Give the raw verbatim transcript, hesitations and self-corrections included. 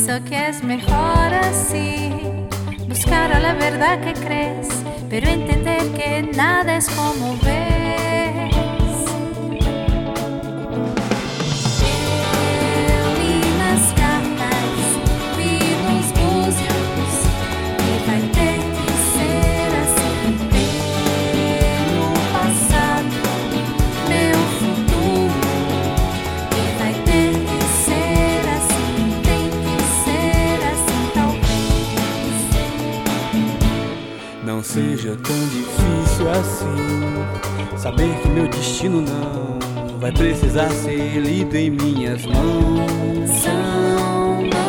pienso que es mejor así, buscar a la verdad que crees, pero entender que nada es como ves. Eu li nas cartas, vi nos búzios, e vai ter que ser assim. Meu passado, meu futuro, e vai ter que ser assim, tem que ser assim talvez. Não seja tão difícil assim, saber que meu destino não vai precisar ser lido em minhas mãos. São